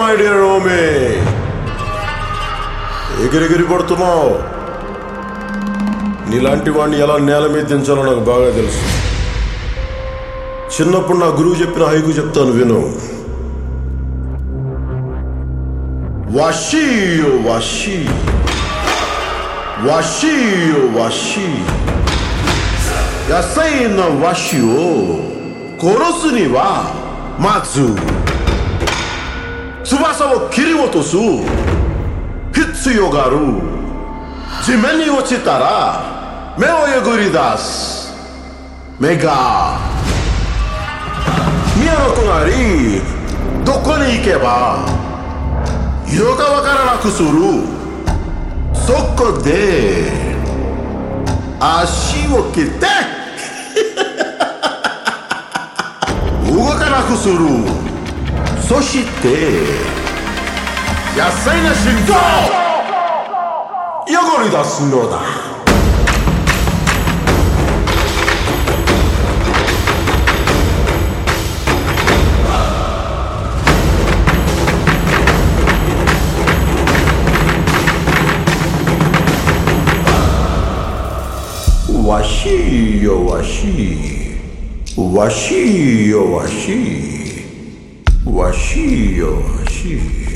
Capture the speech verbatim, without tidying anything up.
My dear రోమి, ఎగిరెగిరి పడుతున్నావు. నీలాంటి వాడిని ఎలా నేల మీద దించాలో నాకు బాగా తెలుసు. చిన్నప్పుడు నా గురువు చెప్పిన హైకు చెప్తాను విను. వాషియో వాషి వాషియో వాషి యాసై నా వాషియో కొరసుని వా మాజు సువాసを切り落とす必要がある。地面に落ちたら目をえぐり出す。目が見えなくなり、どこに行けば色がわからなくする。そこで足を切って動かなくする。そして野菜の心臓汚れ出すのだ。わしよわしわしよわしわしよわし